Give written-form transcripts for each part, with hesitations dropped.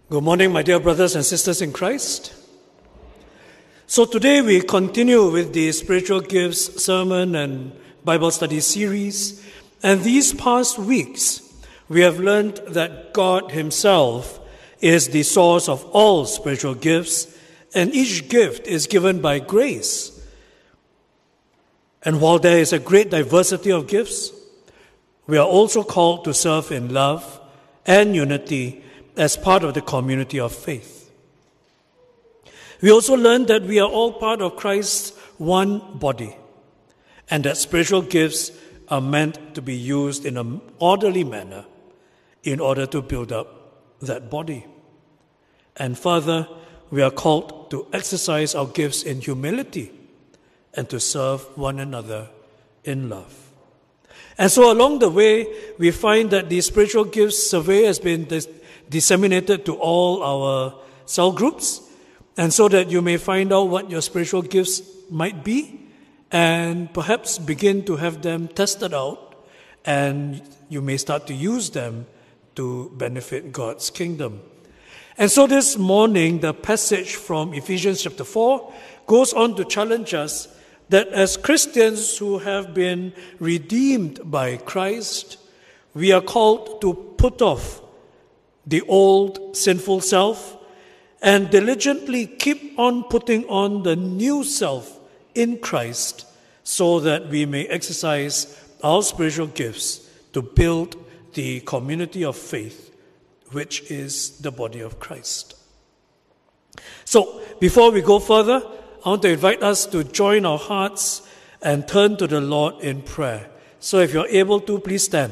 Good morning, my dear brothers and sisters in Christ. So today we continue with the Spiritual Gifts Sermon and Bible Study series. And these past weeks, we have learned that God Himself is the source of all spiritual gifts, and each gift is given by grace. And while there is a great diversity of gifts, we are also called to serve in love and unity as part of the community of faith. We also learned that we are all part of Christ's one body, and that spiritual gifts are meant to be used in an orderly manner in order to build up that body. And further, we are called to exercise our gifts in humility and to serve one another in love. And so along the way, we find that the spiritual gifts survey has been disseminated to all our cell groups, and so that you may find out what your spiritual gifts might be and perhaps begin to have them tested out, and you may start to use them to benefit God's kingdom. And so this morning, the passage from Ephesians chapter 4 goes on to challenge us that as Christians who have been redeemed by Christ, we are called to put off the old sinful self and diligently keep on putting on the new self in Christ, so that we may exercise our spiritual gifts to build the community of faith, which is the body of Christ. So, before we go further, I want to invite us to join our hearts and turn to the Lord in prayer. So if you're able to, please stand.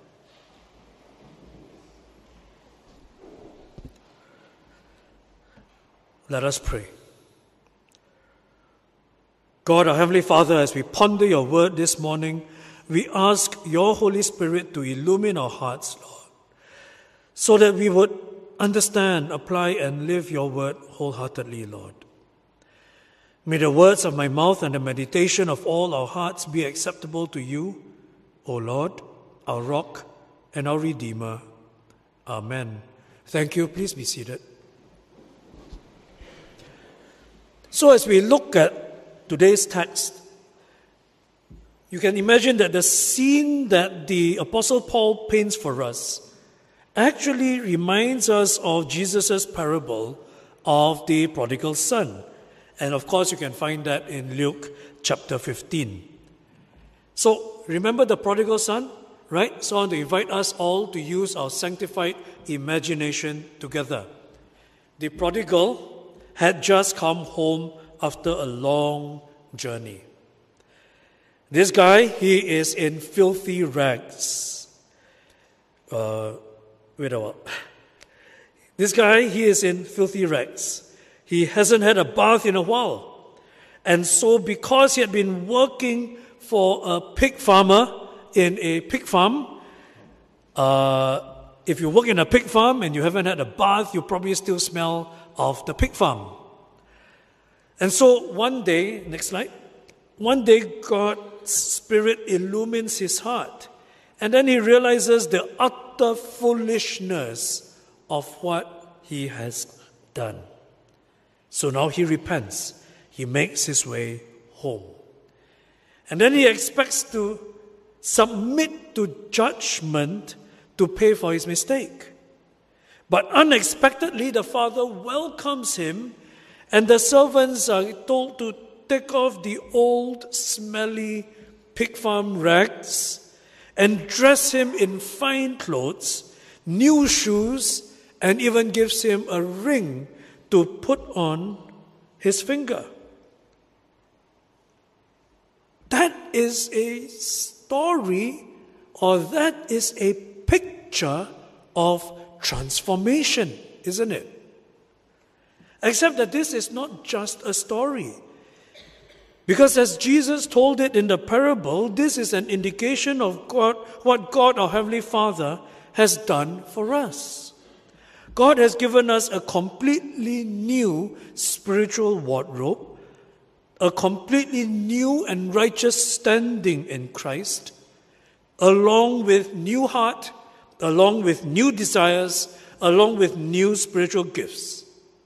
Let us pray. God, our Heavenly Father, as we ponder your word this morning, we ask your Holy Spirit to illumine our hearts, Lord, so that we would understand, apply, and live your word wholeheartedly, Lord. May the words of my mouth and the meditation of all our hearts be acceptable to you, O Lord, our rock and our Redeemer. Amen. Thank you. Please be seated. So as we look at today's text, you can imagine that the scene that the Apostle Paul paints for us actually reminds us of Jesus' parable of the prodigal son. And of course, you can find that in Luke chapter 15. So, remember the prodigal son, right? So I want to invite us all to use our sanctified imagination together. The prodigal had just come home after a long journey. This guy, he is in filthy rags. This guy, he is in filthy rags. He hasn't had a bath in a while. And so because he had been working for a pig farmer in a pig farm, if you work in a pig farm and you haven't had a bath, you probably still smell of the pig farm. And so one day, next slide, one day God's Spirit illumines his heart. And then he realizes the utter foolishness of what he has done. So now he repents. He makes his way home. And then he expects to submit to judgment to pay for his mistake. But unexpectedly, the father welcomes him, and the servants are told to take off the old, smelly pig farm rags and dress him in fine clothes, new shoes, and even gives him a ring to put on his finger. That is a story, or that is a picture of transformation, isn't it? Except that this is not just a story. Because as Jesus told it in the parable, this is an indication of God, what God, our Heavenly Father, has done for us. God has given us a completely new spiritual wardrobe, a completely new and righteous standing in Christ, along with new heart, along with new desires, along with new spiritual gifts.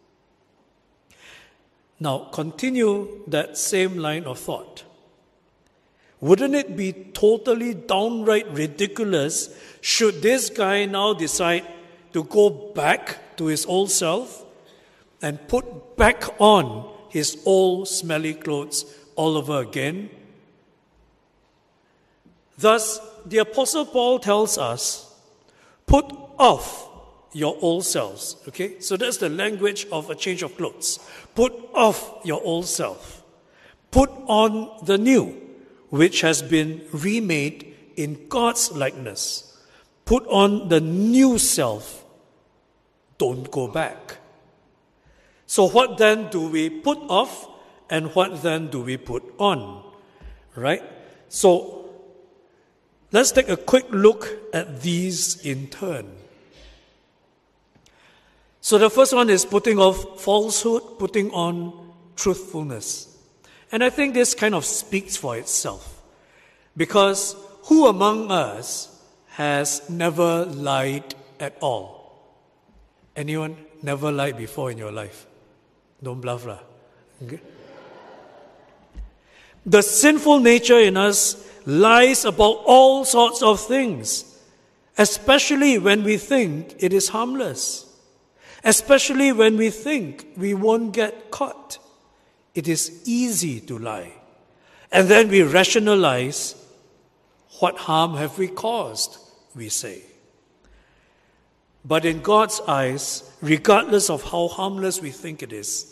Now, continue that same line of thought. Wouldn't it be totally downright ridiculous should this guy now decide to go back to his old self and put back on his old smelly clothes all over again? Thus, the Apostle Paul tells us, put off your old selves. Okay? So that's the language of a change of clothes. Put off your old self. Put on the new, which has been remade in God's likeness. Put on the new self. Don't go back. So what then do we put off and what then do we put on? Right? So let's take a quick look at these in turn. So the first one is putting off falsehood, putting on truthfulness. And I think this kind of speaks for itself. Because who among us has never lied at all? Anyone never lied before in your life? Don't bluff lah. Okay? The sinful nature in us lies about all sorts of things, especially when we think it is harmless. Especially when we think we won't get caught. It is easy to lie. And then we rationalize, what harm have we caused, we say. But in God's eyes, regardless of how harmless we think it is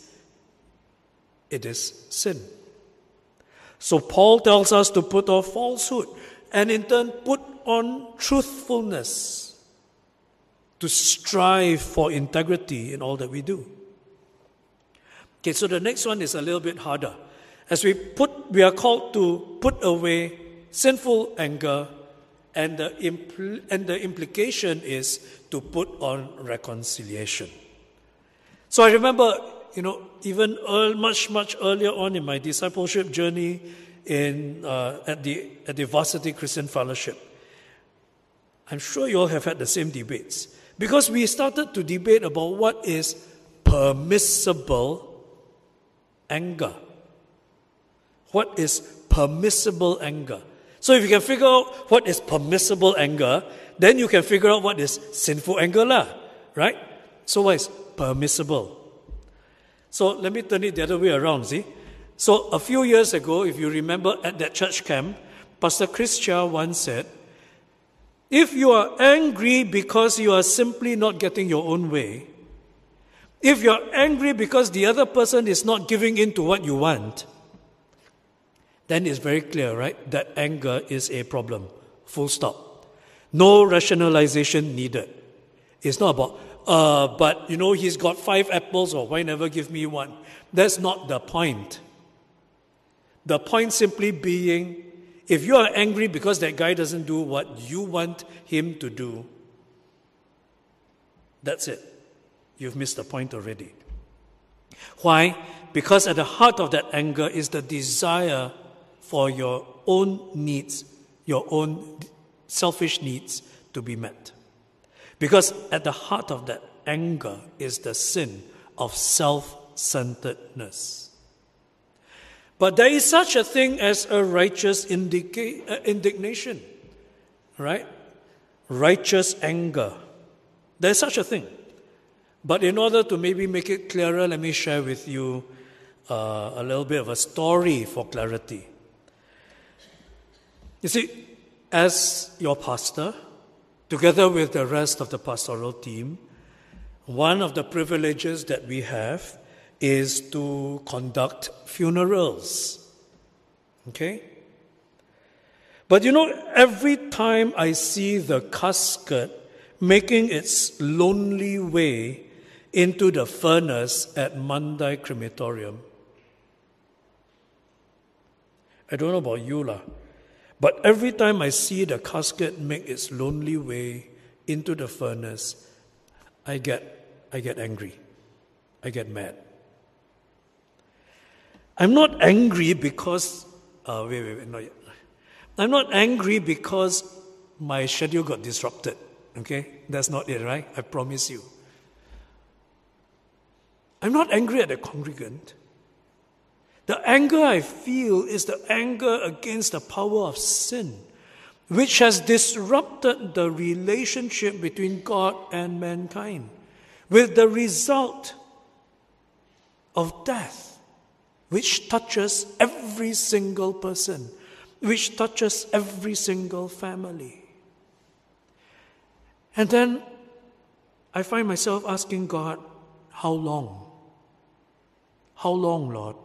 sin. So Paul tells us to put off falsehood and in turn put on truthfulness, to strive for integrity in all that we do. Okay, so the next one is a little bit harder. As we are called to put away sinful anger, and the implication is to put on reconciliation. So I remember, even much earlier on in my discipleship journey at the Varsity Christian Fellowship, I'm sure you all have had the same debates. Because we started to debate about what is permissible anger. What is permissible anger? So if you can figure out what is permissible anger, then you can figure out what is sinful anger lah, right? So what is permissible? So let me turn it the other way around, see? So a few years ago, if you remember at that church camp, Pastor Chris Chia once said, if you are angry because you are simply not getting your own way, if you are angry because the other person is not giving in to what you want, then it's very clear, right, that anger is a problem. Full stop. No rationalization needed. It's not about, but he's got 5 apples, or why never give me one? That's not the point. The point simply being, if you are angry because that guy doesn't do what you want him to do, that's it. You've missed the point already. Why? Because at the heart of that anger is the desire for your own needs, your own selfish needs to be met. Because at the heart of that anger is the sin of self-centeredness. But there is such a thing as a righteous indignation, right? Righteous anger. There's such a thing. But in order to maybe make it clearer, let me share with you a little bit of a story for clarity. You see, as your pastor, together with the rest of the pastoral team, one of the privileges that we have is to conduct funerals. Okay? But every time I see the casket making its lonely way into the furnace at Mandai Crematorium, I don't know about you lah, but every time I see the casket make its lonely way into the furnace, I get angry. I get mad. I'm not angry because, not yet. I'm not angry because my schedule got disrupted, okay? That's not it, right? I promise you. I'm not angry at the congregant. The anger I feel is the anger against the power of sin, which has disrupted the relationship between God and mankind, with the result of death, which touches every single person, which touches every single family. And then I find myself asking God, how long? How long, Lord?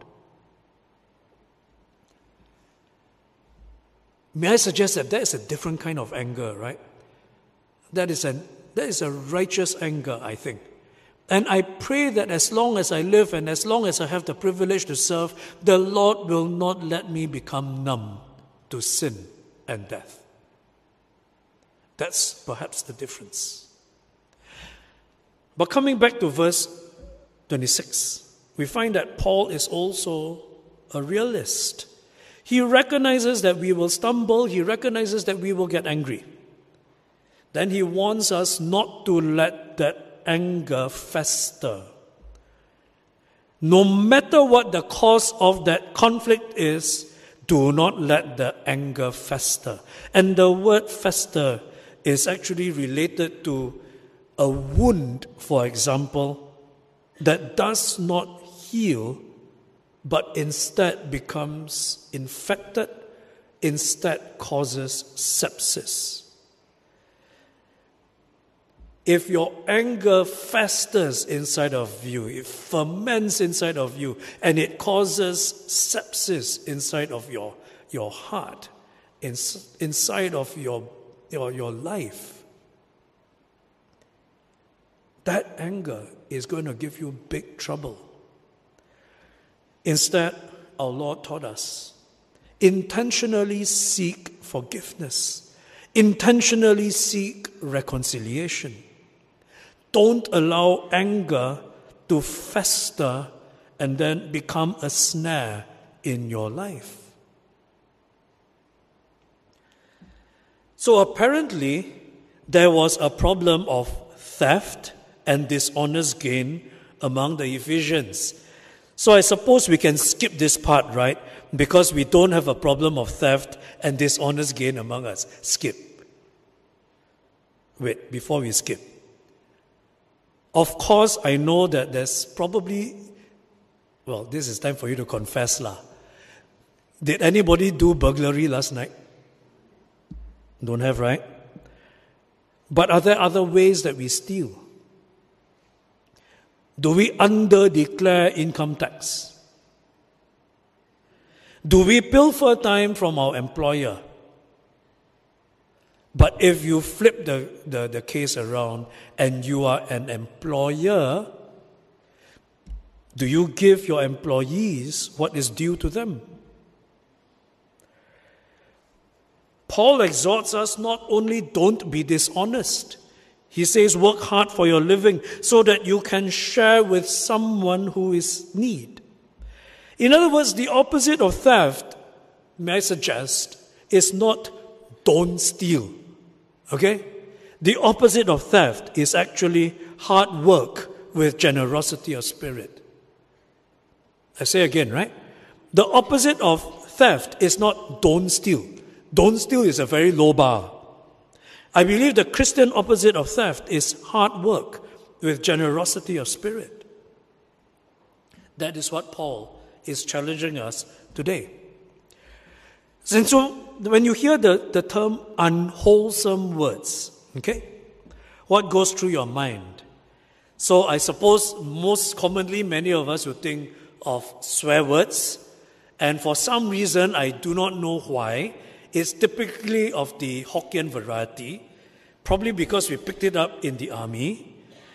May I suggest that is a different kind of anger, right? That is a righteous anger, I think. And I pray that as long as I live and as long as I have the privilege to serve, the Lord will not let me become numb to sin and death. That's perhaps the difference. But coming back to verse 26, we find that Paul is also a realist. He recognizes that we will stumble. He recognizes that we will get angry. Then he warns us not to let that anger fester. No matter what the cause of that conflict is, do not let the anger fester. And the word fester is actually related to a wound, for example, that does not heal, but instead becomes infected, instead causes sepsis. If your anger festers inside of you, it ferments inside of you, and it causes sepsis inside of your heart, inside of your life, that anger is going to give you big trouble. Instead, our Lord taught us, intentionally seek forgiveness. Intentionally seek reconciliation. Don't allow anger to fester and then become a snare in your life. So apparently, there was a problem of theft and dishonest gain among the Ephesians. So I suppose we can skip this part, right? Because we don't have a problem of theft and dishonest gain among us. Skip. Wait, before we skip. Of course, I know that there's probably, well, this is time for you to confess lah. Did anybody do burglary last night? Don't have, right? But are there other ways that we steal? Do we under-declare income tax? Do we pilfer time from our employer? But if you flip the case around and you are an employer, do you give your employees what is due to them? Paul exhorts us not only don't be dishonest. He says work hard for your living so that you can share with someone who is in need. In other words, the opposite of theft, may I suggest, is not don't steal. Okay? The opposite of theft is actually hard work with generosity of spirit. I say again, right? The opposite of theft is not don't steal. Don't steal is a very low bar. I believe the Christian opposite of theft is hard work with generosity of spirit. That is what Paul is challenging us today. And so, when you hear the term unwholesome words, okay, what goes through your mind? So, I suppose most commonly many of us would think of swear words, and for some reason, I do not know why, it's typically of the Hokkien variety, probably because we picked it up in the army.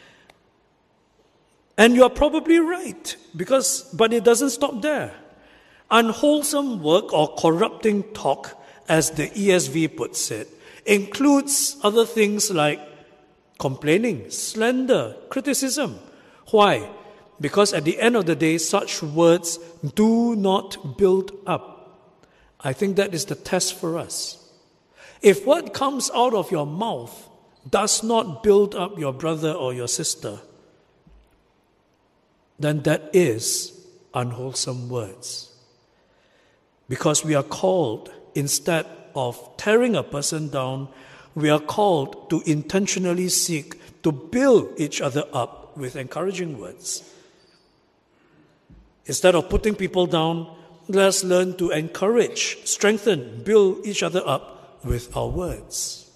And you are probably right, but it doesn't stop there. Unwholesome work or corrupting talk, as the ESV puts it, includes other things like complaining, slander, criticism. Why? Because at the end of the day, such words do not build up. I think that is the test for us. If what comes out of your mouth does not build up your brother or your sister, then that is unwholesome words. Because we are called, instead of tearing a person down, we are called to intentionally seek to build each other up with encouraging words. Instead of putting people down, let's learn to encourage, strengthen, build each other up with our words.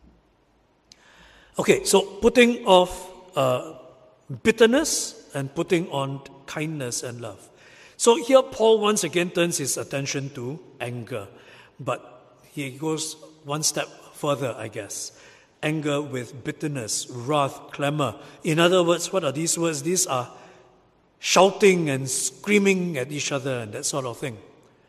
Okay, so putting off bitterness and putting on kindness and love. So here Paul once again turns his attention to anger, but he goes one step further, I guess. Anger with bitterness, wrath, clamor. In other words, what are these words? These are shouting and screaming at each other and that sort of thing.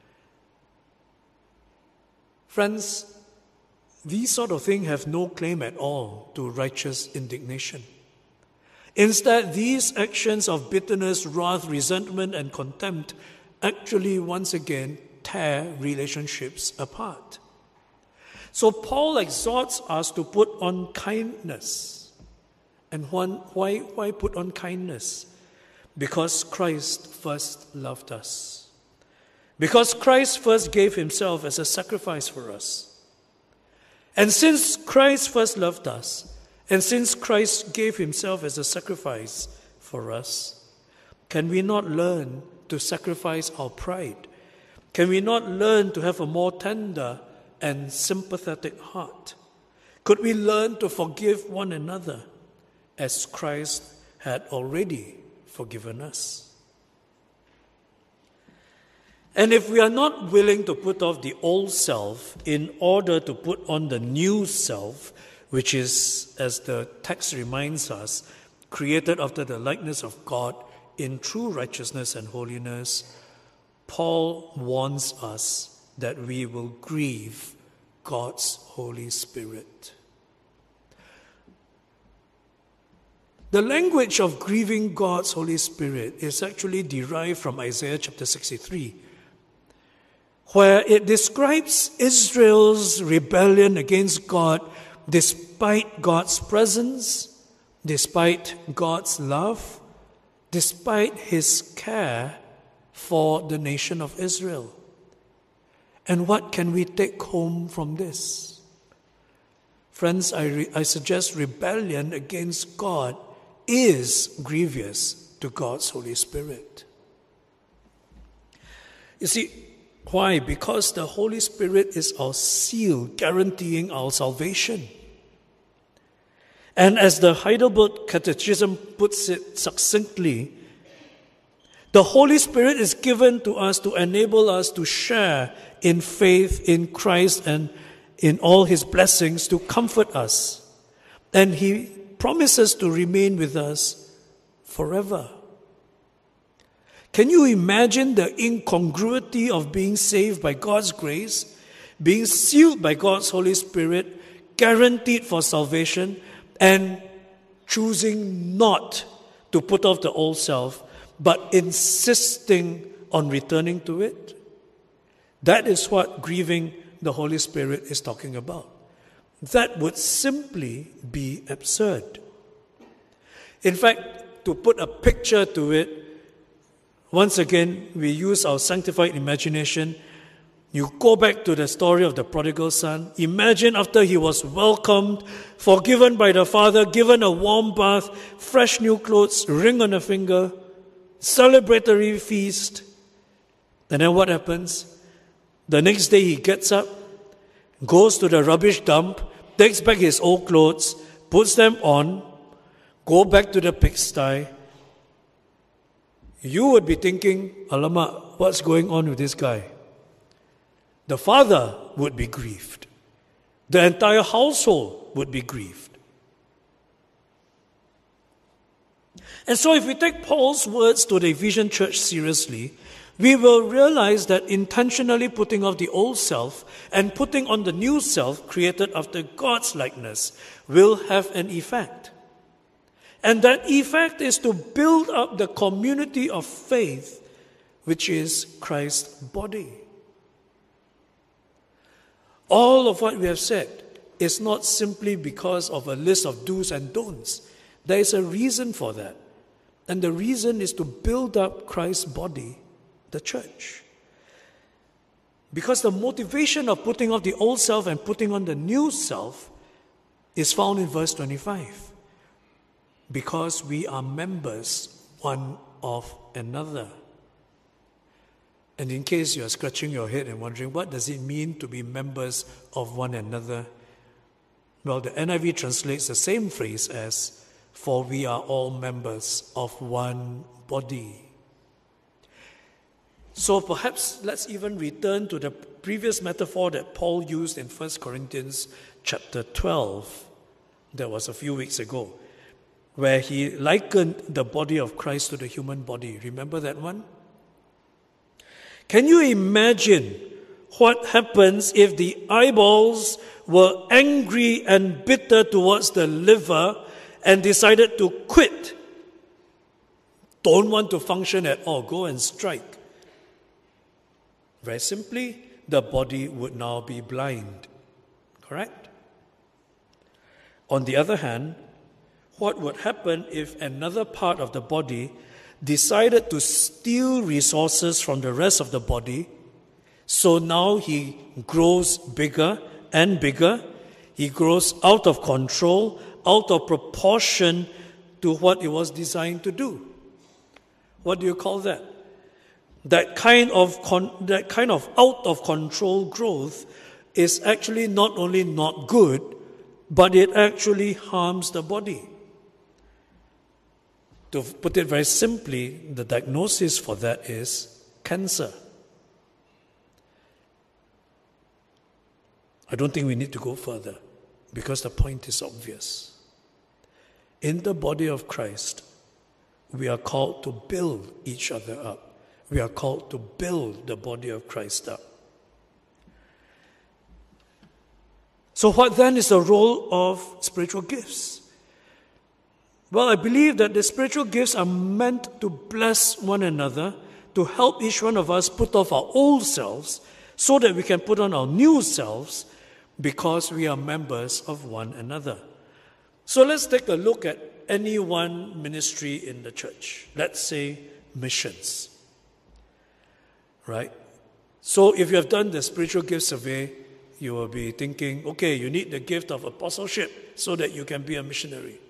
Friends, these sort of things have no claim at all to righteous indignation. Instead, these actions of bitterness, wrath, resentment, and contempt actually once again tear relationships apart. So Paul exhorts us to put on kindness. And why put on kindness? Because Christ first loved us. Because Christ first gave himself as a sacrifice for us. And since Christ first loved us, and since Christ gave himself as a sacrifice for us, can we not learn to sacrifice our pride? Can we not learn to have a more tender and sympathetic heart? Could we learn to forgive one another as Christ had already forgiven us? And if we are not willing to put off the old self in order to put on the new self, which is, as the text reminds us, created after the likeness of God in true righteousness and holiness, Paul warns us that we will grieve God's Holy Spirit. The language of grieving God's Holy Spirit is actually derived from Isaiah chapter 63, where it describes Israel's rebellion against God despite God's presence, despite God's love, despite his care for the nation of Israel. And what can we take home from this? Friends, I suggest rebellion against God is grievous to God's Holy Spirit. You see, why? Because the Holy Spirit is our seal guaranteeing our salvation. And as the Heidelberg Catechism puts it succinctly, the Holy Spirit is given to us to enable us to share in faith in Christ and in all his blessings, to comfort us. And he promises to remain with us forever. Can you imagine the incongruity of being saved by God's grace, being sealed by God's Holy Spirit, guaranteed for salvation, and choosing not to put off the old self, but insisting on returning to it? That is what grieving the Holy Spirit is talking about. That would simply be absurd. In fact, to put a picture to it, once again, we use our sanctified imagination. You go back to the story of the prodigal son. Imagine after he was welcomed, forgiven by the father, given a warm bath, fresh new clothes, ring on a finger, celebratory feast. And then what happens? The next day he gets up, goes to the rubbish dump, takes back his old clothes, puts them on, go back to the pigsty. You would be thinking, alamak, what's going on with this guy? The father would be grieved. The entire household would be grieved. And so if we take Paul's words to the Ephesian church seriously, we will realize that intentionally putting off the old self and putting on the new self created after God's likeness will have an effect. And that effect is to build up the community of faith, which is Christ's body. All of what we have said is not simply because of a list of do's and don'ts. There is a reason for that. And the reason is to build up Christ's body, the church. Because the motivation of putting off the old self and putting on the new self is found in verse 25. Because we are members one of another. And in case you are scratching your head and wondering, what does it mean to be members of one another? Well, the NIV translates the same phrase as, for we are all members of one body. So perhaps let's even return to the previous metaphor that Paul used in 1 Corinthians chapter 12. That was a few weeks ago, where he likened the body of Christ to the human body. Remember that one? Can you imagine what happens if the eyeballs were angry and bitter towards the liver and decided to quit? Don't want to function at all, go and strike. Very simply, the body would now be blind. Correct? On the other hand, what would happen if another part of the body decided to steal resources from the rest of the body? So now he grows bigger and bigger. He grows out of control, out of proportion to what it was designed to do. What do you call that? That kind of out of control growth is actually not only not good, but it actually harms the body. To put it very simply, the diagnosis for that is cancer. I don't think we need to go further because the point is obvious. In the body of Christ, we are called to build each other up. We are called to build the body of Christ up. So what then is the role of spiritual gifts? Well, I believe that the spiritual gifts are meant to bless one another, to help each one of us put off our old selves so that we can put on our new selves because we are members of one another. So let's take a look at any one ministry in the church. Let's say missions. Right? So if you have done the spiritual gift survey, you will be thinking, okay, you need the gift of apostleship so that you can be a missionary.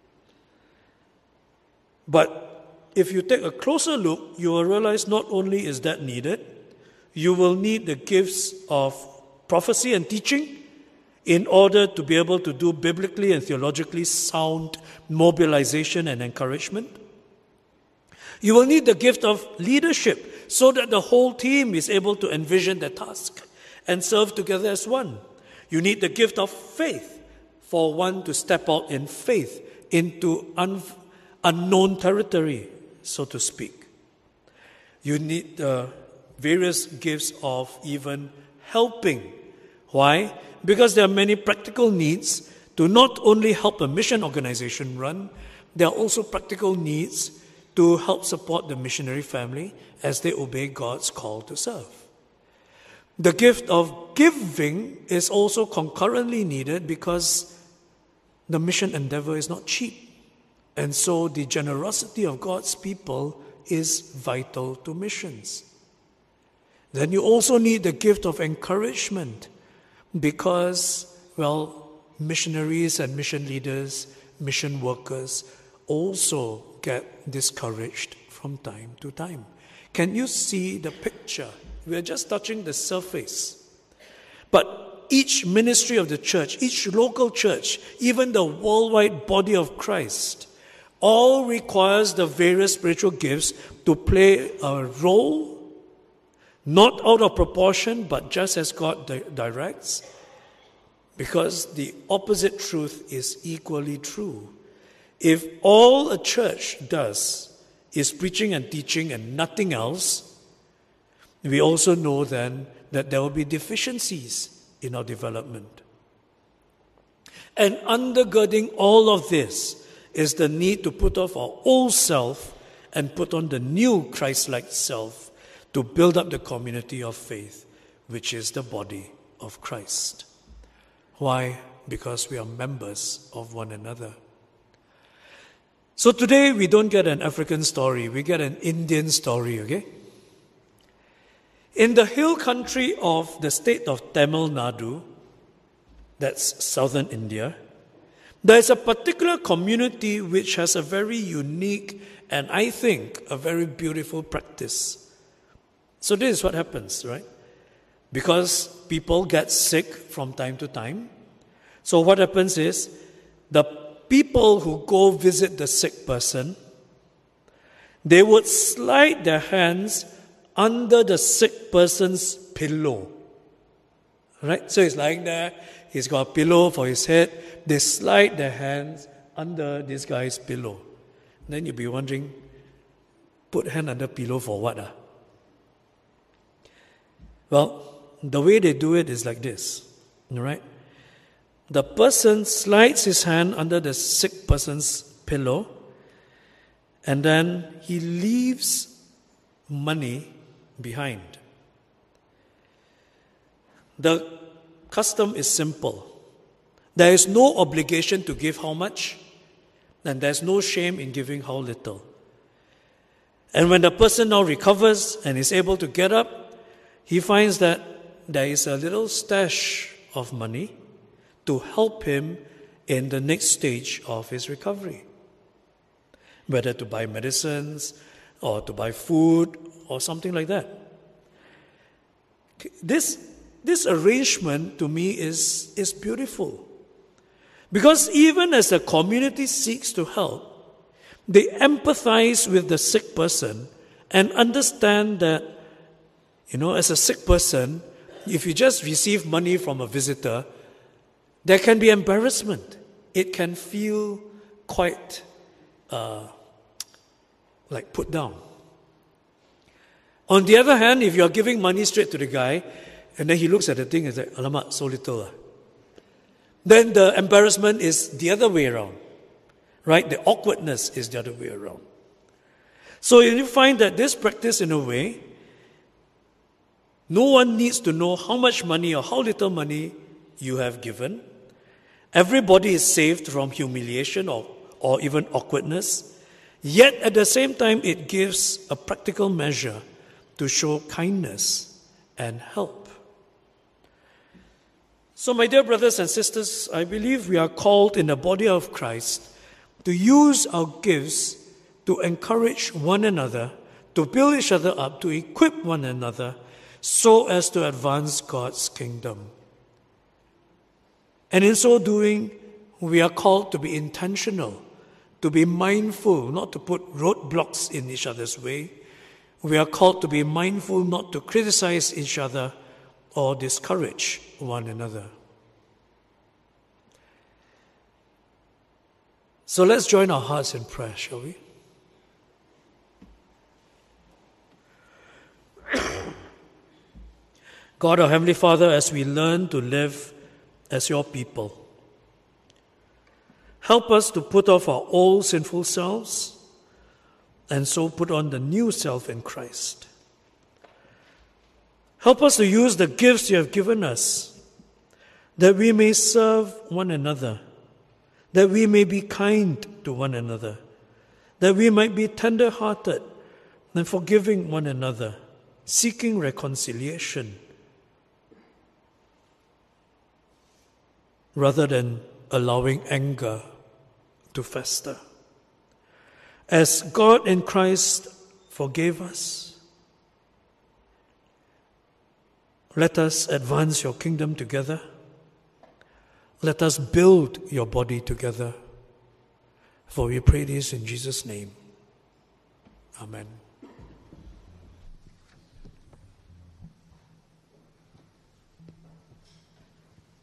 But if you take a closer look, you will realize not only is that needed, you will need the gifts of prophecy and teaching in order to be able to do biblically and theologically sound mobilization and encouragement. You will need the gift of leadership so that the whole team is able to envision the task and serve together as one. You need the gift of faith for one to step out in faith into unknown territory, so to speak. You need the various gifts of even helping. Why? Because there are many practical needs to not only help a mission organization run, there are also practical needs to help support the missionary family as they obey God's call to serve. The gift of giving is also concurrently needed because the mission endeavor is not cheap. And so the generosity of God's people is vital to missions. Then you also need the gift of encouragement because, well, missionaries and mission leaders, mission workers also get discouraged from time to time. Can you see the picture? We are just touching the surface. But each ministry of the church, each local church, even the worldwide body of Christ, all requires the various spiritual gifts to play a role, not out of proportion, but just as God directs, because the opposite truth is equally true. If all a church does is preaching and teaching and nothing else, we also know then that there will be deficiencies in our development. And undergirding all of this is the need to put off our old self and put on the new Christ-like self to build up the community of faith, which is the body of Christ. Why? Because we are members of one another. So today we don't get an African story, we get an Indian story, okay? In the hill country of the state of Tamil Nadu, that's southern India, there is a particular community which has a very unique and I think a very beautiful practice. So this is what happens, right? Because people get sick from time to time. So what happens is the people who go visit the sick person, they would slide their hands under the sick person's pillow. Right? So he's lying there, he's got a pillow for his head, they slide their hands under this guy's pillow. Then you'll be wondering, put hand under pillow for what? Well, the way they do it is like this, right? The person slides his hand under the sick person's pillow, and then he leaves money behind. The custom is simple. There is no obligation to give how much, and there's no shame in giving how little. And when the person now recovers and is able to get up, he finds that there is a little stash of money to help him in the next stage of his recovery. Whether to buy medicines or to buy food or something like that. This arrangement to me is beautiful. Because even as the community seeks to help, they empathize with the sick person and understand that, as a sick person, if you just receive money from a visitor, there can be embarrassment. It can feel quite like put down. On the other hand, if you are giving money straight to the guy, and then he looks at the thing and says, alamak, so little. Then the embarrassment is the other way around. Right? The awkwardness is the other way around. So you find that this practice, in a way, no one needs to know how much money or how little money you have given. Everybody is saved from humiliation or even awkwardness. Yet at the same time, it gives a practical measure to show kindness and help. So my dear brothers and sisters, I believe we are called in the body of Christ to use our gifts to encourage one another, to build each other up, to equip one another, so as to advance God's kingdom. And in so doing, we are called to be intentional, to be mindful, not to put roadblocks in each other's way. We are called to be mindful not to criticize each other or discourage one another. So let's join our hearts in prayer, shall we? God, our Heavenly Father, as we learn to live as your people, help us to put off our old sinful selves and so put on the new self in Christ. Help us to use the gifts you have given us, that we may serve one another, that we may be kind to one another, that we might be tender-hearted and forgiving one another, seeking reconciliation, rather than allowing anger to fester. As God in Christ forgave us, let us advance your kingdom together. Let us build your body together. For we pray this in Jesus' name. Amen.